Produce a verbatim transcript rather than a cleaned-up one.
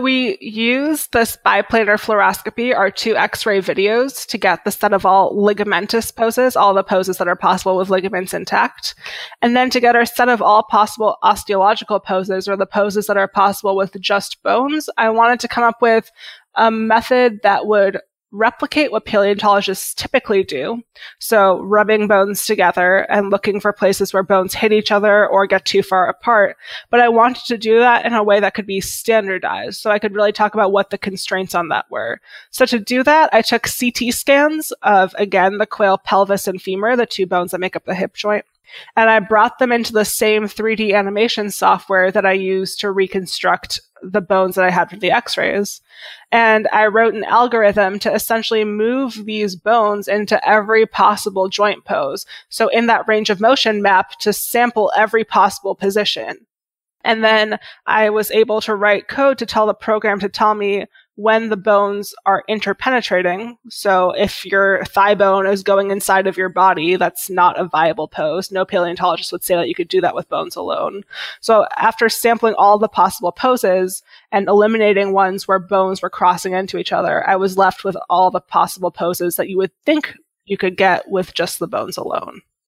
we use this biplanar fluoroscopy, our two X-ray videos, to get the set of all ligamentous poses, all the poses that are possible with ligaments intact. And then to get our set of all possible osteological poses, or the poses that are possible with just bones, I wanted to come up with a method that would replicate what paleontologists typically do. So rubbing bones together and looking for places where bones hit each other or get too far apart. But I wanted to do that in a way that could be standardized. So I could really talk about what the constraints on that were. So to do that, I took C T scans of, again, the quail pelvis and femur, the two bones that make up the hip joint. And I brought them into the same three D animation software that I used to reconstruct the bones that I had from the X-rays. And I wrote an algorithm to essentially move these bones into every possible joint pose. So in that range of motion map, to sample every possible position. And then I was able to write code to tell the program to tell me when the bones are interpenetrating. So if your thigh bone is going inside of your body, that's not a viable pose. No paleontologist would say that you could do that with bones alone. So after sampling all the possible poses and eliminating ones where bones were crossing into each other, I was left with all the possible poses that you would think you could get with just the bones alone.